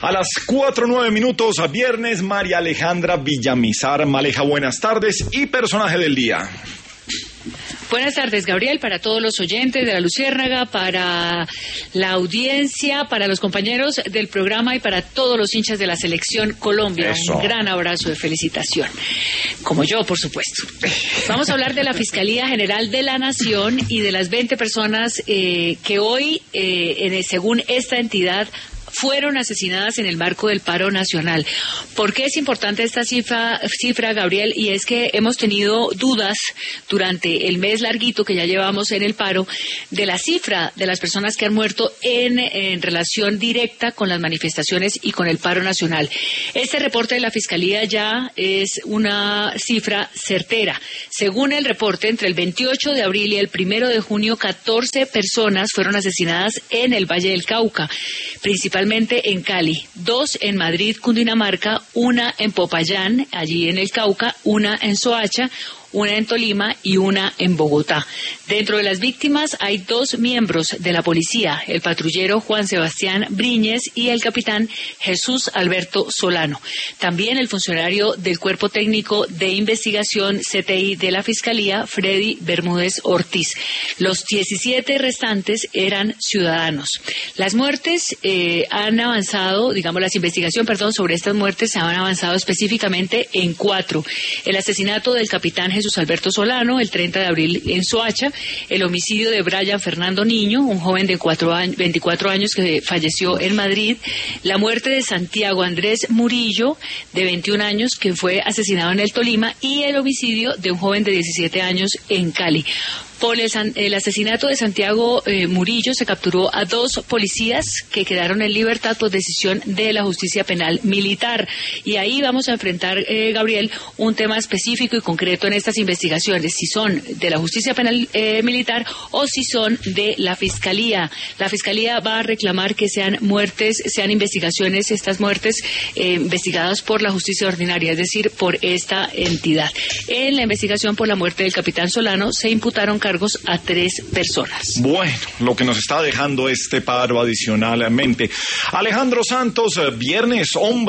A las 4:09 a viernes, María Alejandra Villamizar. Maleja, buenas tardes y personaje del día. Buenas tardes, Gabriel, para todos los oyentes de La Luciérnaga, para la audiencia, para los compañeros del programa y para todos los hinchas de la Selección Colombia. Eso. Un gran abrazo de felicitación. Como yo, por supuesto. Vamos a hablar de la Fiscalía General de la Nación y de las 20 personas que hoy, según esta entidad, fueron asesinadas en el marco del paro nacional. ¿Por qué es importante esta cifra, Gabriel? Y es que hemos tenido dudas durante el mes larguito que ya llevamos en el paro de la cifra de las personas que han muerto en relación directa con las manifestaciones y con el paro nacional. Este reporte de la Fiscalía ya es una cifra certera. Según el reporte, entre el 28 de abril y el 1 de junio, 14 personas fueron asesinadas en el Valle del Cauca, principalmente en Cali, 2 en Madrid, Cundinamarca, 1 en Popayán, allí en el Cauca, 1 en Soacha, 1 en Tolima y 1 en Bogotá. Dentro de las víctimas hay 2 miembros de la policía, el patrullero Juan Sebastián Briñez y el capitán Jesús Alberto Solano. También el funcionario del Cuerpo Técnico de Investigación CTI de la Fiscalía, Freddy Bermúdez Ortiz. Los 17 restantes eran ciudadanos. Las muertes han avanzado, las investigaciones, sobre estas muertes se han avanzado específicamente en 4. El asesinato del capitán Jesús Alberto Solano, el 30 de abril en Soacha, el homicidio de Brian Fernando Niño, un joven de 24 años que falleció en Madrid, la muerte de Santiago Andrés Murillo, de 21 años, que fue asesinado en el Tolima, y el homicidio de un joven de 17 años en Cali. Por el asesinato de Santiago Murillo se capturó a 2 policías que quedaron en libertad por decisión de la justicia penal militar. Y ahí vamos a enfrentar, Gabriel, un tema específico y concreto en estas investigaciones, si son de la justicia penal militar o si son de la Fiscalía. La Fiscalía va a reclamar que sean investigaciones, estas muertes investigadas por la justicia ordinaria, es decir, por esta entidad. En la investigación por la muerte del capitán Solano se imputaron cargos a 3 personas. Bueno, lo que nos está dejando este paro adicionalmente. Alejandro Santos, viernes, hombre.